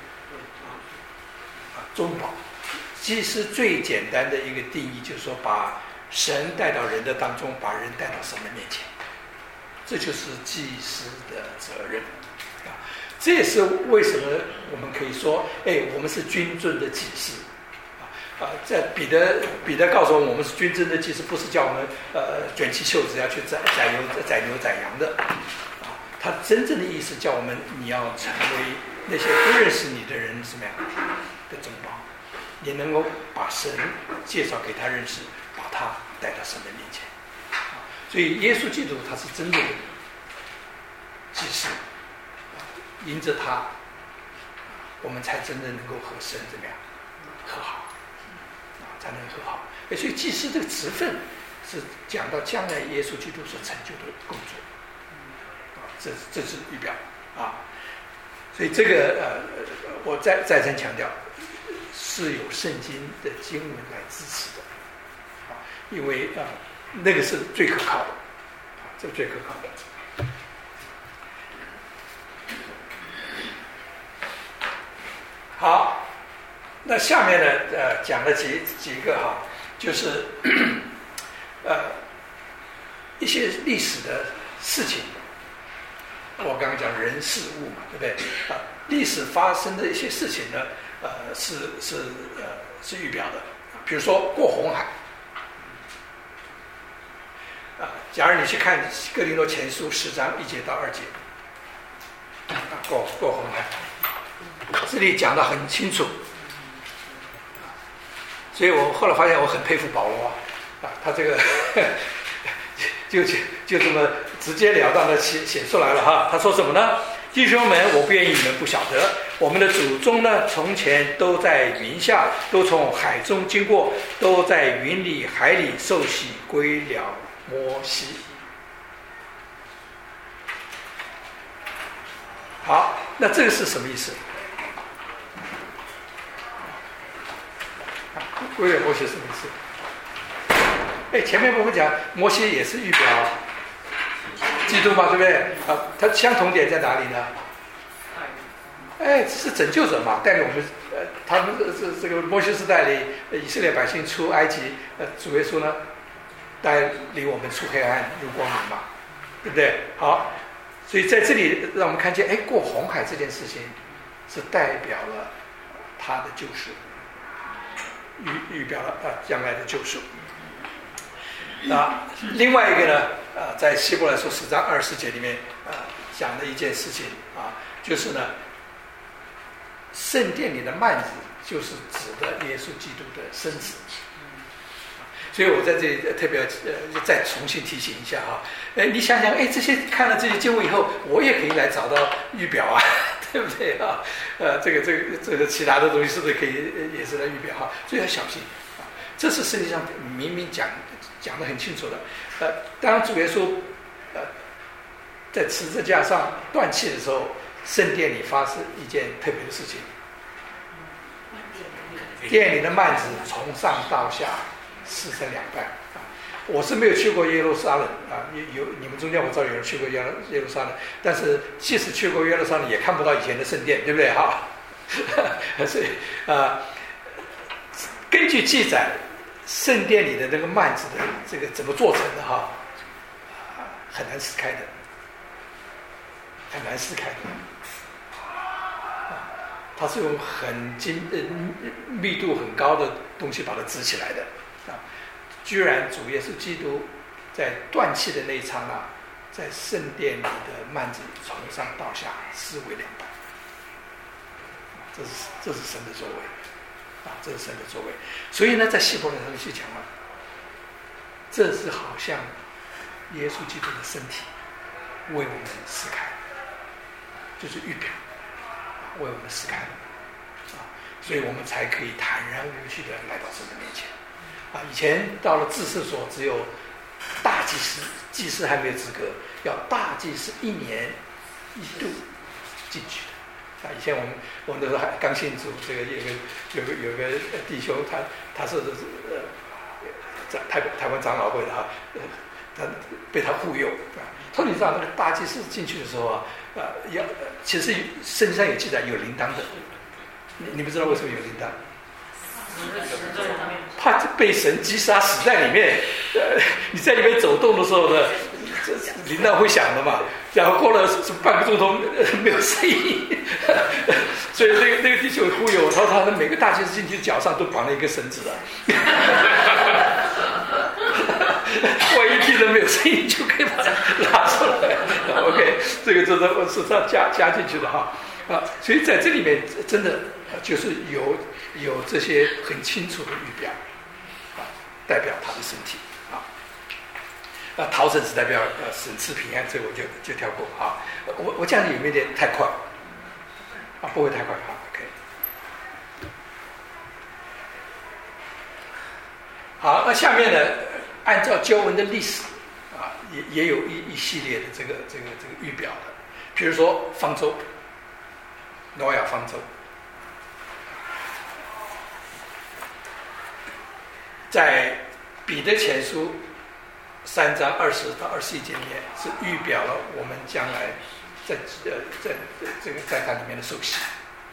啊，中保。祭司最简单的一个定义就是说，把神带到人的当中，把人带到神的面前，这就是祭司的责任啊。这也是为什么我们可以说，哎，我们是君尊的祭司啊啊！在彼得彼得告诉我们，我们是君尊的祭司，不是叫我们呃卷起袖子要去宰宰牛宰牛宰羊的啊。他真正的意思叫我们，你要成为那些不认识你的人怎么样的中保。你能够把神介绍给他认识，把他带到神的面前，啊，所以耶稣基督他是真正的祭司，啊，因着他，我们才真正能够和神怎么样和好，啊，才能和好。哎，所以祭司这个职分是讲到将来耶稣基督所成就的工作，啊，这这是预表啊。所以这个呃，我再再三强调。是有圣经的经文来支持的，啊，因为啊，那个是最可靠的，啊，这个最可靠的。好，那下面呢，呃，讲了几几个哈，就是呃一些历史的事情。我刚刚讲人事物嘛，对不对？啊，历史发生的一些事情呢。呃，是是呃是预表的，比如说过红海，啊， 假如你去看哥林多前书十章一节到二节，过过红海，这里讲得很清楚。所以我后来发现我很佩服保罗啊，他这个就就就这么直截了当的写写出来了哈。他说什么呢？弟兄们，我不愿意你们不晓得，我们的祖宗呢，从前都在云下，都从海中经过，都在云里海里受洗归了摩西。好，那这个是什么意思？归了摩西什么意思？哎，前面我们讲摩西也是预表基督嘛，对不对？啊，它相同点在哪里呢？哎，是拯救者嘛，带领我们，呃，他们这这个摩西是带领以色列百姓出埃及，呃，主耶稣呢，带领我们出黑暗入光明嘛，对不对？好，所以在这里让我们看见，哎，过红海这件事情是代表了他的救赎，预预表了啊将来的救赎。啊，另外一个呢，啊，在希伯来书十章二十节里面啊讲的一件事情啊，就是呢，圣殿里的幔子就是指的耶稣基督的身子。所以我在这里特别呃再重新提醒一下哈，哎，你想想，哎，这些看了这些经文以后，我也可以来找到预表啊，对不对啊？呃，这个这个这个其他的东西是不是可以也是来预表哈？所以要小心啊，这是圣经上明明讲。讲得很清楚的，呃，当主耶稣，呃，在十字架上断气的时候，圣殿里发生一件特别的事情，殿里的幔子从上到下撕成两半。我是没有去过耶路撒冷啊，有有你们中间我知道有人去过耶路耶路撒冷，但是即使去过耶路撒冷，也看不到以前的圣殿，对不对哈？所以啊、呃，根据记载。圣殿里的那个幔子的这个怎么做成的哈，很难撕开的，很难撕开的。它是用很精呃密度很高的东西把它支起来的啊。居然主耶稣基督在断气的那一刹那，在圣殿里的幔子从上到下撕为两半。这是这是神的作为。啊，这是神的作为，所以呢，在希伯来上去讲了，这是好像耶稣基督的身体为我们撕开，就是预表，为我们撕开啊，所以我们才可以坦然无惧的来到神的面前。啊，以前到了至圣所，只有大祭司，祭司还没有资格，要大祭司一年一度进去的。啊，以前我们我们那时候还刚信主，这个有个有个有个弟兄，他他是呃台台湾长老会的哈，呃，他被他忽悠啊。他说你知道那个大祭司进去的时候啊，呃，要其实圣经上有记载有铃铛的，你你们知道为什么有铃铛？怕被神击杀死在里面，呃，你在里面走动的时候呢，铃铛会响的嘛。然后过了半个钟头没有声音，所以那个那个弟兄忽悠，他说他的每个大祭司进去脚上都绑了一个绳子的，万一听着没有声音就可以把它拉出来。OK， 这个真的是他加加进去的哈啊，所以在这里面真的就是有有这些很清楚的预表啊，代表他的身体。啊，逃生是代表呃神赐平安，这个我就就跳过啊。我我这样有没有点太快？啊，不会太快啊。OK。好，那下面呢，按照旧文的历史啊，也也有一一系列的这个这个这个预表的，比如说方舟，挪亚方舟，在彼得前书。三章二十到二十一节里面是预表了我们将来在呃在这个在它里面的受洗。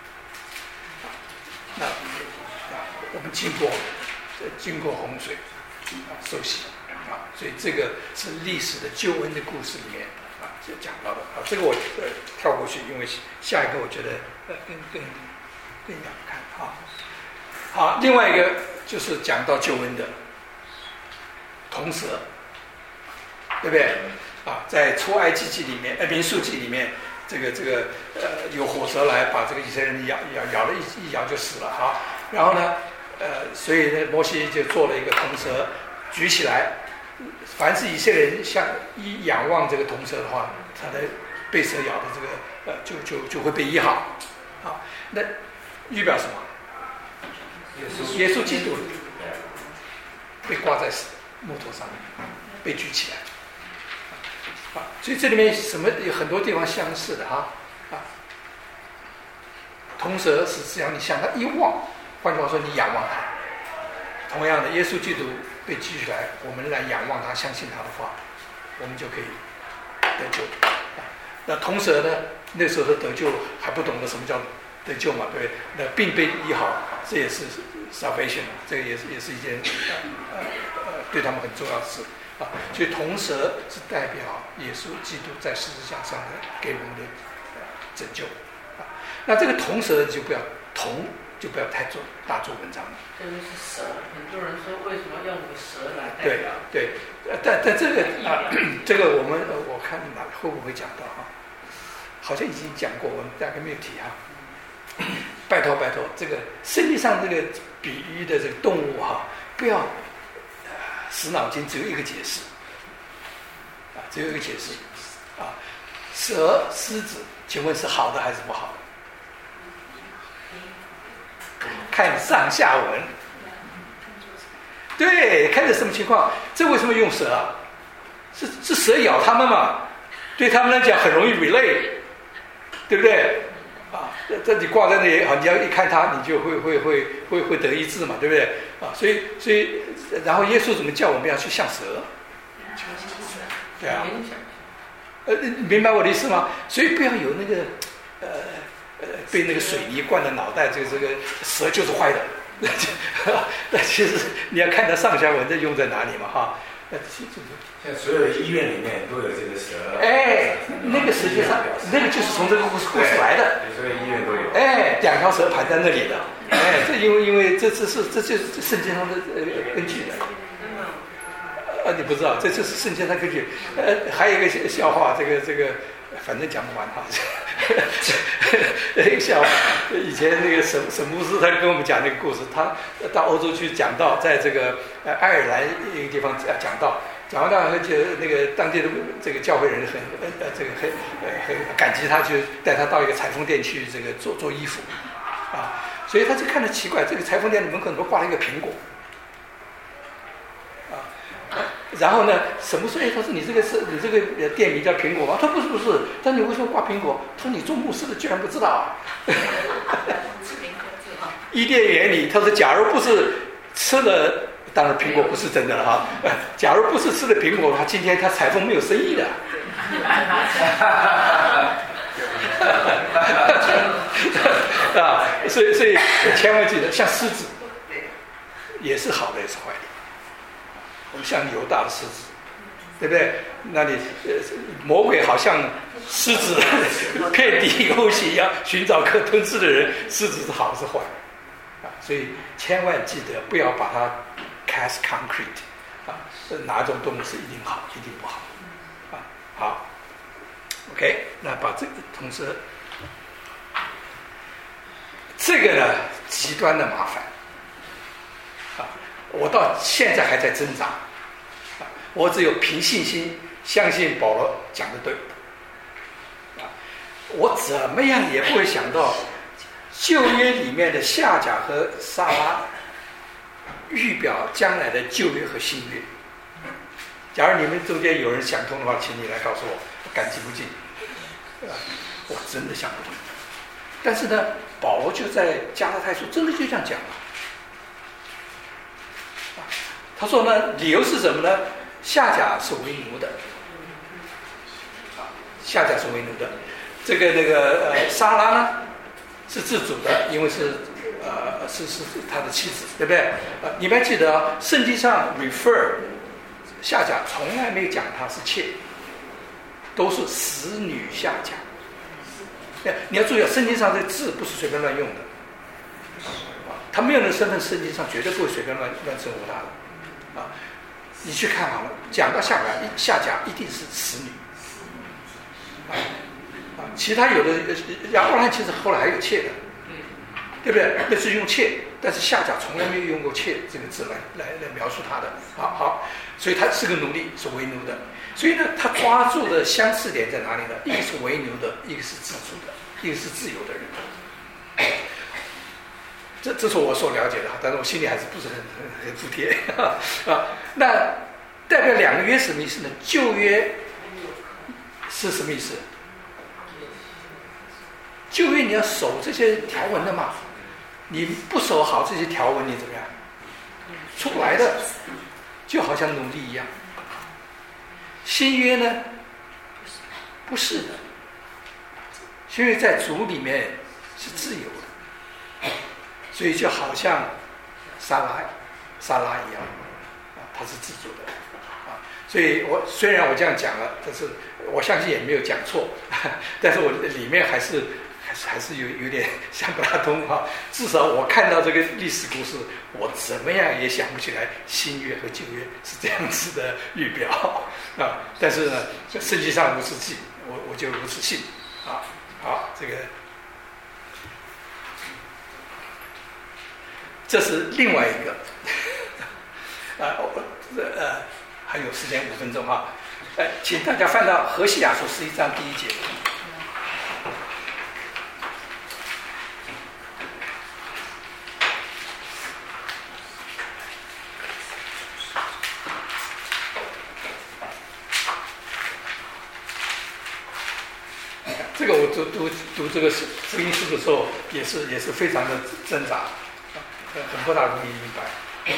那啊，我们经过经过洪水啊受洗啊，所以这个是历史的救恩的故事里面啊就讲到的啊。这个我呃跳过去，因为下一个我觉得呃更更更要看啊。好，另外一个就是讲到救恩的铜蛇。 对不对？啊，在出埃及记里面，呃，民数记里面，这个这个呃，有火蛇来把这个以色列人咬咬咬了一一咬就死了哈。然后呢，呃，所以呢，摩西就做了一个铜蛇，举起来，凡是以色列人向一仰望这个铜蛇的话，他的被蛇咬的这个呃，就就就会被医好。啊，那预表什么？耶稣基督被挂在木头上面，被举起来，啊，所以这里面什么有很多地方相似的哈，啊，铜蛇是只要你向他一望，换句话说你仰望他，同样的耶稣基督被举起来，我们来仰望他，相信他的话，我们就可以得救。啊，那铜蛇呢？那时候的得救还不懂得什么叫得救嘛，对不对？那病被医好，这也是 salvation， 这个也是也是一件呃呃对他们很重要的事啊。所以铜蛇是代表耶稣基督在十字架上的给我们的拯救啊。那这个铜蛇就不要铜就不要太做大做文章了。 这个是蛇，很多人说为什么用个蛇来代对表？ 对，但但这个啊，这个我们我看哪会不会讲到哈？好像已经讲过，我们大概没有提哈。拜托拜托，这个圣经上这个比喻的这个动物哈，不要、呃、死脑筋，只有一个解释啊，只有一个解释啊。蛇、狮子，请问是好的还是不好的？看上下文。对，看这什么情况？这为什么用蛇啊？是是蛇咬他们嘛？对他们来讲很容易 relate， 对不对？啊，这你挂在那里，好，你要一看它，你就会会会会会得医治嘛，对不对？啊，所以所以，然后耶稣怎么叫我们要去像蛇？对啊，呃，你明白我的意思吗？所以不要有那个呃呃被那个水泥灌的脑袋，这个这个蛇就是坏的。那其实你要看它上下文，这用在哪里嘛？哈。 像所有的医院里面都有这个蛇， 哎，那个实际上那个就是从这个故事故事来的， 所有医院都有。 哎，两条蛇盘在那里的，哎，这因为因为这这是这就是圣经上的呃根据的，啊，你不知道，这就是圣经上的根据。呃，还有一个笑话，这个这个反正讲不完哈，一个笑话，以前那个沈沈牧师他跟我们讲那个故事，他到欧洲去讲道，在这个呃爱尔兰一个地方讲道。讲完道，就那个当地的这个教会人很呃这个很呃很感激他，就带他到一个裁缝店去这个做做衣服，啊，所以他就看着奇怪，这个裁缝店的门口怎么挂了一个苹果，啊，然后呢，什么说？哎，他说你这个是你这个店名叫苹果吗？他说不是不是，他说你为什么挂苹果？他说你做牧师的居然不知道啊！伊甸园里，他说假如不是吃了。当然，苹果不是真的了哈。假如不是吃了苹果的话，今天他裁缝没有生意的。啊，所以所以千万记得，像狮子，也是好的，也是坏的。我们像犹大的狮子，对不对？那你呃，魔鬼好像狮子，遍地游行一样，寻找可吞噬的人。狮子是好是坏？啊，所以千万记得不要把它。cast concrete 啊，哪种动物是一定好，一定不好啊？好 ，OK， 那把这个同时，这个呢极端的麻烦啊，我到现在还在挣扎啊，我只有凭信心相信保罗讲的对啊，我怎么样也不会想到旧约里面的夏甲和撒拉。预表将来的旧约和新约。假如你们中间有人想通的话，请你来告诉我，感激不尽。啊，我真的想不通。但是呢，保罗就在加拉太书真的就这样讲了。啊，他说呢，理由是什么呢？夏甲是为奴的，啊，夏甲是为奴的。这个那个呃，撒拉呢是自主的，因为是。呃，是是是他的妻子，对不对？呃，你们还记得啊？圣经上 refer 夏甲从来没有讲他是妾，都是使女夏甲。你要注意啊，圣经上这个字不是随便乱用的，啊，他没有那身份，圣经上绝对不会随便乱乱称呼他的，啊， 你去看好了，讲到下甲下甲一定是使女。啊啊，其他有的亚伯拉罕其实后来还有妾的，对不对？那是用妾，但是下甲从来没有用过妾这个字来来来描述他的。好好，所以他是个奴隶，是为奴的。所以呢，他抓住的相似点在哪里呢？一个是为奴的，一个是自主的，一个是自由的人。这这是我所了解的，但是我心里还是不是很很很服帖啊。那代表两个约什么意思呢？旧约是什么意思？旧约你要守这些条文的嘛，你不守好这些条文，你怎么样？出不来的，就好像奴隶一样。新约呢，不是的，新约在主里面是自由的，所以就好像撒拉撒拉一样啊，他是自主的啊。所以我虽然我这样讲了，但是我相信也没有讲错，但是我里面还是。还是还是有有点想不大通哈，至少我看到这个历史故事，我怎么样也想不起来新约和旧约是这样子的预表啊。但是呢，圣经上如此记，我我就如此信啊。好，这个这是另外一个啊，我呃还有时间五分钟哈，呃，请大家翻到何西阿书十一章第一节。这个我读读读这个福音书的时候，也是也是非常的挣扎，很不大容易明白。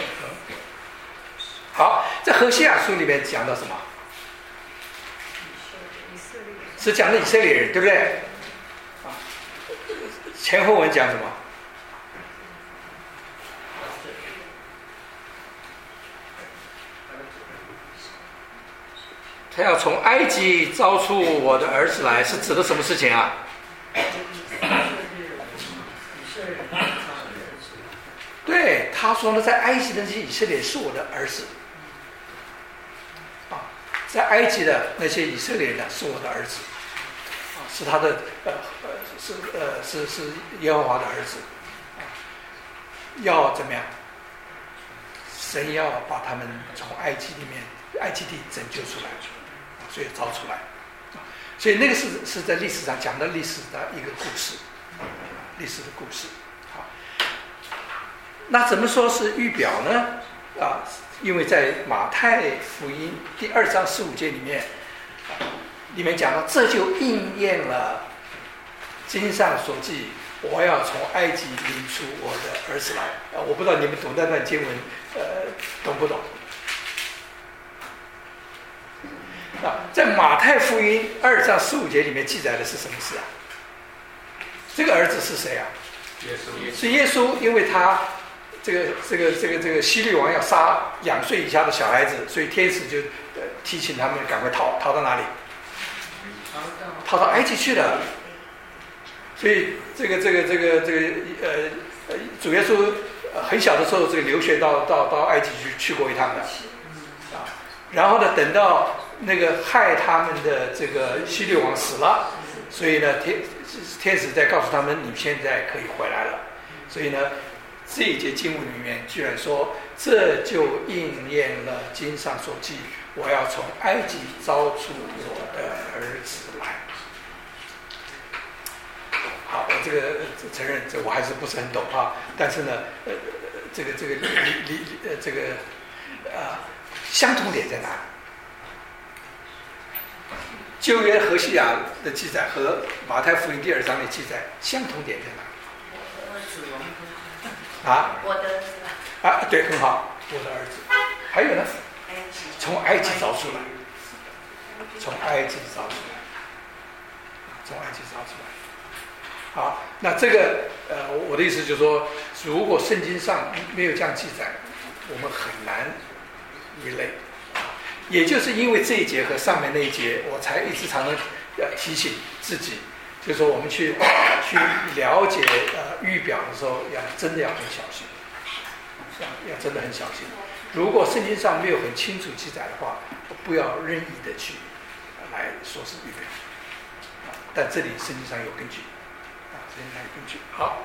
好，在何西阿书里面讲到什么？是讲的以色列人，对不对？啊，前后文讲什么？他要从埃及招出我的儿子来，是指的什么事情啊？对，他说呢，在埃及的那些以色列是我的儿子，啊，在埃及的那些以色列呢是我的儿子，啊，是他的呃呃是呃是是耶和华的儿子，啊，要怎么样？神要把他们从埃及里面埃及地拯救出来。所以招出来，所以那个是是在历史上讲的历史的一个故事，历史的故事。好，那怎么说是预表呢？啊，因为在马太福音第二章十五节里面，啊，里面讲到，这就应验了经上所记，我要从埃及领出我的儿子来。啊，我不知道你们读那段经文，呃，懂不懂？啊，在马太福音二章十五节里面记载的是什么事啊？这个儿子是谁啊？ 耶稣。 是耶稣，因为他这个这个这个这个希律王要杀两岁以下的小孩子，所以天使就呃提醒他们赶快逃，逃到哪里？逃到埃及去了。所以这个这个这个这个呃呃，主耶稣很小的时候，这个留学到到到埃及去去过一趟的啊，然后呢，等到那个害他们的这个希律王死了，所以呢，天天使在告诉他们，你现在可以回来了。所以呢，这一节经文里面居然说，这就应验了经上所记，我要从埃及招出我的儿子来。好，我这个承认，这我还是不是很懂啊。但是呢，呃，这个这个理理呃这个呃相同点在哪里？旧约何西阿的记载和马太福音第二章的记载相同点在哪？啊？ 我的儿子啊，对，很好，我的儿子。还有呢？从埃及找出来，从埃及找出来，从埃及找出来。好，那这个呃，我的意思就是说，如果圣经上没有这样记载，我们很难一类。也就是因为这一节和上面那一节，我才一直常常呃提醒自己，就是说我们去去了解呃预表的时候，要真的要很小心，要要真的很小心。 如果圣经上没有很清楚记载的话，不要任意的去来说是预表。啊，但这里圣经上有根据，啊，圣经上有根据。好，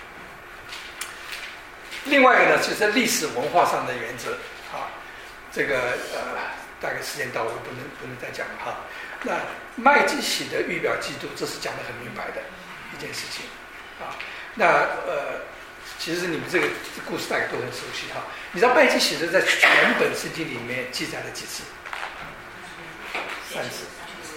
另外一个呢，就是历史文化上的原则。啊，这个呃，大概时间到了，不能不能再讲了哈。那麦基洗德预表基督，这是讲得很明白的一件事情。啊，那呃。其实你们这个故事大家都很熟悉哈。你知道麦基洗德在全本圣经里面记载了几次？三次。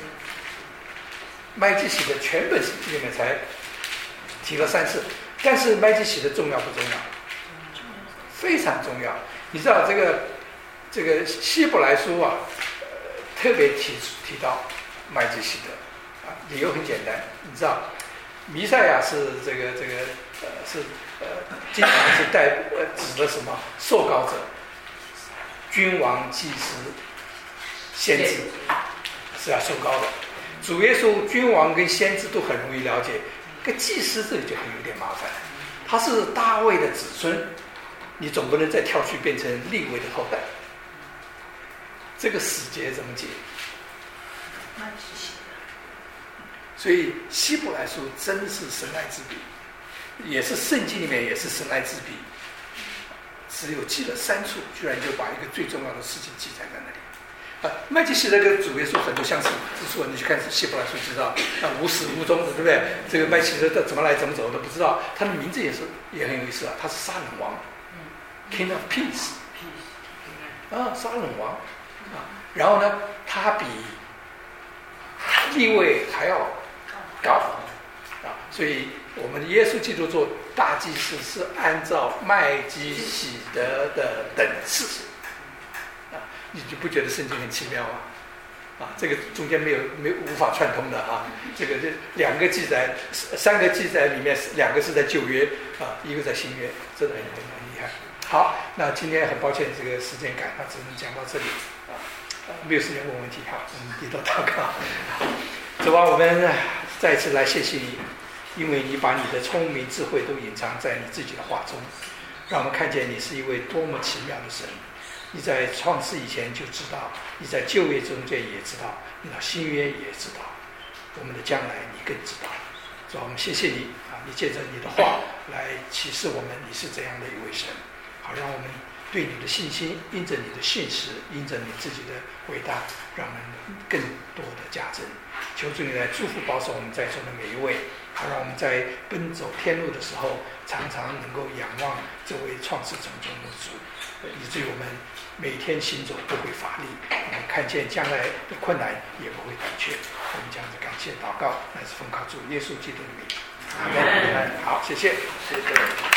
麦基洗德全本圣经里面才提了三次，但是麦基洗德重要不重要？非常重要。你知道这个这个希伯来书啊，呃、特别提提到麦基洗德啊，理由很简单，你知道弥赛亚是这个这个呃是。呃，经常是带呃指的什么受膏者、君王、祭司、先知是要受膏的。主耶稣君王跟先知都很容易了解，个祭司这里就很有点麻烦。他是大卫的子孙，你总不能再跳去变成利未的后代。这个死结怎么解？所以希伯来书真是神来之笔。也是圣经里面也是神来之笔，只有记了三处，居然就把一个最重要的事情记载在那里。啊，麦基洗德跟主耶稣很多相似之处，你去看希伯来书知道，啊无始无终的，对不对？这个麦基洗德怎么来怎么走都不知道，他的名字也是也很有意思啊，他是沙冷王 ，King of Peace， 啊沙冷王啊，然后呢，他比利未还要高啊，所以。我们的耶稣基督做大祭司是按照麦基洗德的等次，啊，你就不觉得圣经很奇妙吗？啊，这个中间没有没有无法串通的啊，这个这两个记载，三个记载里面两个是在旧约啊，一个在新约，真的很很厉害。好，那今天很抱歉这个时间赶，那只能讲到这里啊，没有时间问问题哈，我们低头祷告。主啊，我们再一次来谢谢你。因为你把你的聪明智慧都隐藏在你自己的话中，让我们看见你是一位多么奇妙的神。你在创世以前就知道，你在旧约中间也知道，你到新约也知道，我们的将来你更知道。所以我们谢谢你啊！你借着你的话来启示我们你是怎样的一位神，好让我们对你的信心，因着你的信实，因着你自己的伟大，让我们更多的加增。求主你来祝福保守我们在座的每一位。好，让我们在奔走天路的时候，常常能够仰望这位创世成终的主，以至于我们每天行走不会乏力，我们看见将来的困难也不会胆怯。我们这样子感谢祷告，乃是奉靠主耶稣基督的名。阿门。好，谢谢，谢谢。